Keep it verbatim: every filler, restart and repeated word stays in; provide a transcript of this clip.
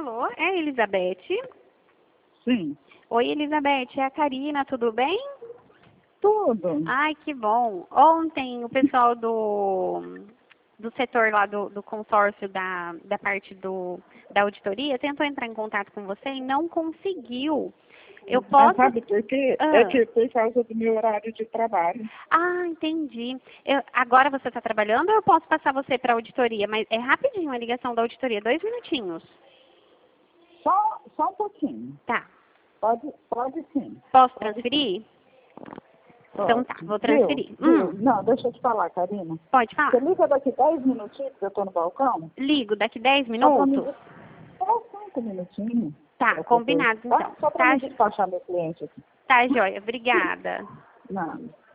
Alô, é a Elizabeth? Sim, Oi, Elizabeth, é a Karina, tudo bem? tudo. Ai, que bom. Ontem o pessoal do, do setor lá do, do consórcio da, da parte do, da auditoria tentou entrar em contato com você e não conseguiu. Eu Ah, posso... sabe por quê? É Ah, que por causa do meu horário de trabalho. ah entendi. Eu- agora você está trabalhando ou eu posso passar você para a auditoria? Mas é rapidinho a ligação da auditoria, dois minutinhos. Só, só um pouquinho. Tá. Pode, pode sim. Posso Pode sim. transferir? Então Pode. tá, vou Viu? transferir. Viu? Hum, Não, deixa eu te falar, Karina. pode Você falar. liga daqui dez minutinhos que eu tô no balcão? Ligo daqui dez Só pra me... minutos? Só cinco minutinhos. Tá, Pra poder... combinado Tá? então. Só pra Tá, me despachar meu cliente aqui. tá, joia. Obrigada. Não.